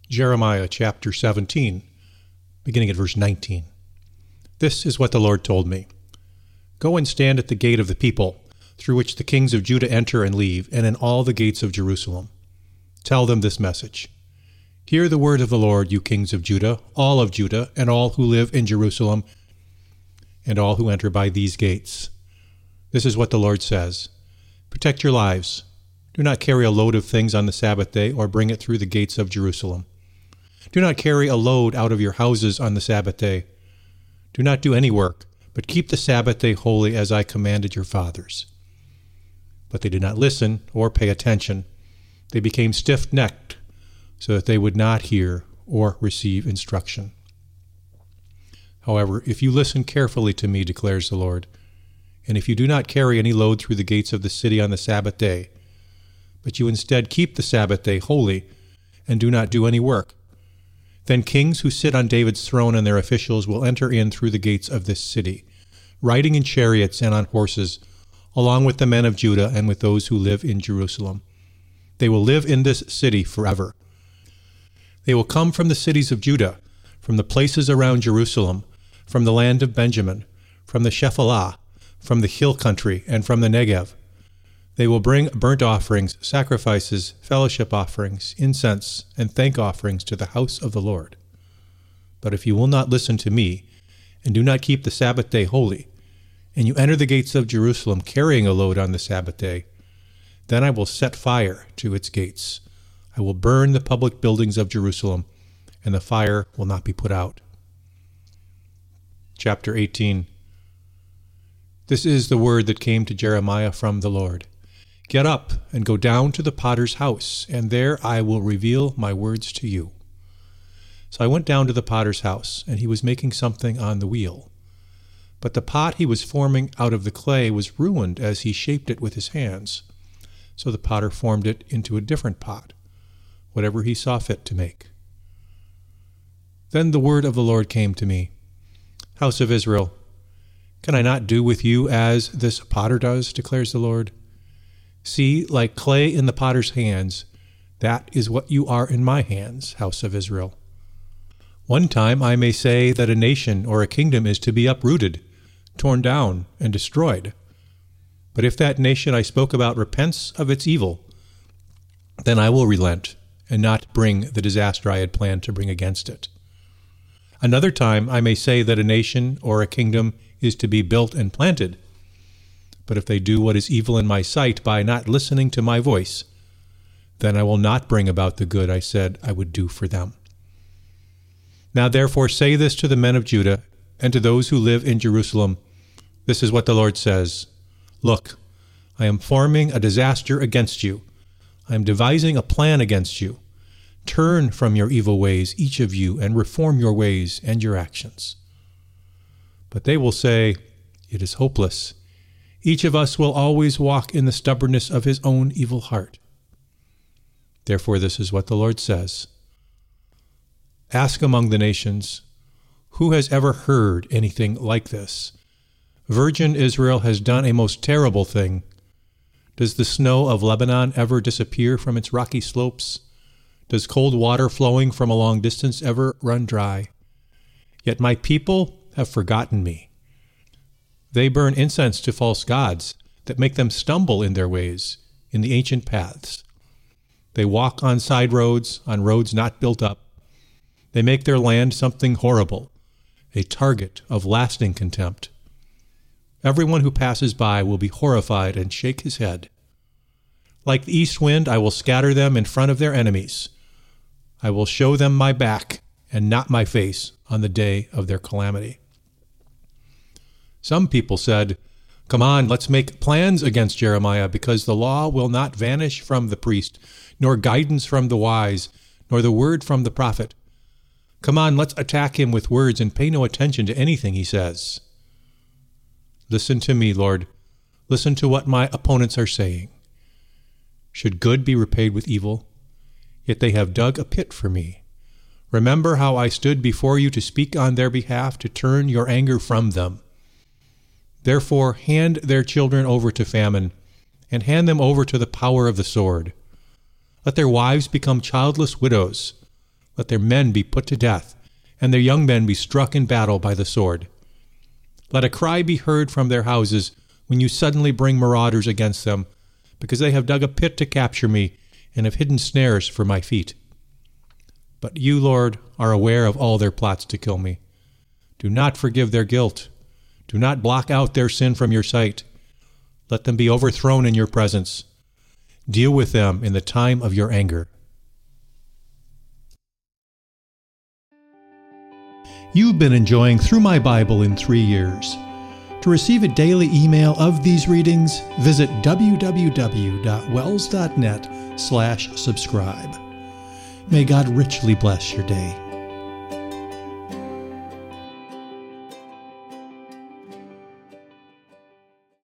Jeremiah chapter 17, beginning at verse 19. This is what the Lord told me. Go and stand at the gate of the people, through which the kings of Judah enter and leave, and in all the gates of Jerusalem. Tell them this message. Hear the word of the Lord, you kings of Judah, and all who live in Jerusalem, and all who enter by these gates. This is what the Lord says. Protect your lives. Do not carry a load of things on the Sabbath day, or bring it through the gates of Jerusalem. Do not carry a load out of your houses on the Sabbath day. Do not do any work, but keep the Sabbath day holy as I commanded your fathers. But they did not listen or pay attention. They became stiff-necked, so that they would not hear or receive instruction. However, if you listen carefully to me, declares the Lord, and if you do not carry any load through the gates of the city on the Sabbath day, but you instead keep the Sabbath day holy and do not do any work, then kings who sit on David's throne and their officials will enter in through the gates of this city, riding in chariots and on horses, along with the men of Judah and with those who live in Jerusalem. They will live in this city forever. They will come from the cities of Judah, from the places around Jerusalem, from the land of Benjamin, from the Shephelah, from the hill country, and from the Negev. They will bring burnt offerings, sacrifices, fellowship offerings, incense, and thank offerings to the house of the Lord. But if you will not listen to me, and do not keep the Sabbath day holy, and you enter the gates of Jerusalem carrying a load on the Sabbath day, then I will set fire to its gates. I will burn the public buildings of Jerusalem, and the fire will not be put out. Chapter 18. This is the word that came to Jeremiah from the Lord. Get up and go down to the potter's house, and there I will reveal my words to you. So I went down to the potter's house, and he was making something on the wheel. But the pot he was forming out of the clay was ruined as he shaped it with his hands. So the potter formed it into a different pot, whatever he saw fit to make. Then the word of the Lord came to me. House of Israel, can I not do with you as this potter does, declares the Lord? See, like clay in the potter's hands, that is what you are in my hands, house of Israel. One time I may say that a nation or a kingdom is to be uprooted, torn down, and destroyed. But if that nation I spoke about repents of its evil, then I will relent and not bring the disaster I had planned to bring against it. Another time I may say that a nation or a kingdom is to be built and planted. But if they do what is evil in my sight by not listening to my voice, then I will not bring about the good I said I would do for them. Now therefore say this to the men of Judah and to those who live in Jerusalem. This is what the Lord says. Look, I am forming a disaster against you. I am devising a plan against you. Turn from your evil ways, each of you, and reform your ways and your actions. But they will say, it is hopeless. Each of us will always walk in the stubbornness of his own evil heart. Therefore this is what the Lord says. Ask among the nations, who has ever heard anything like this? Virgin Israel has done a most terrible thing. Does the snow of Lebanon ever disappear from its rocky slopes? Does cold water flowing from a long distance ever run dry? Yet my people have forgotten me. They burn incense to false gods that make them stumble in their ways, in the ancient paths. They walk on side roads, on roads not built up. They make their land something horrible, a target of lasting contempt. Everyone who passes by will be horrified and shake his head. Like the east wind, I will scatter them in front of their enemies. I will show them my back and not my face on the day of their calamity. Some people said, come on, let's make plans against Jeremiah, because the law will not vanish from the priest, nor guidance from the wise, nor the word from the prophet. Come on, let's attack him with words and pay no attention to anything he says. Listen to me, Lord. Listen to what my opponents are saying. Should good be repaid with evil? Yet they have dug a pit for me. Remember how I stood before you to speak on their behalf, to turn your anger from them. Therefore hand their children over to famine, and hand them over to the power of the sword. Let their wives become childless widows. Let their men be put to death, and their young men be struck in battle by the sword. Let a cry be heard from their houses when you suddenly bring marauders against them, because they have dug a pit to capture me and have hidden snares for my feet. But you, Lord, are aware of all their plots to kill me. Do not forgive their guilt. Do not block out their sin from your sight. Let them be overthrown in your presence. Deal with them in the time of your anger. You've been enjoying Through My Bible in 3 Years. To receive a daily email of these readings, visit www.wells.net/subscribe. May God richly bless your day.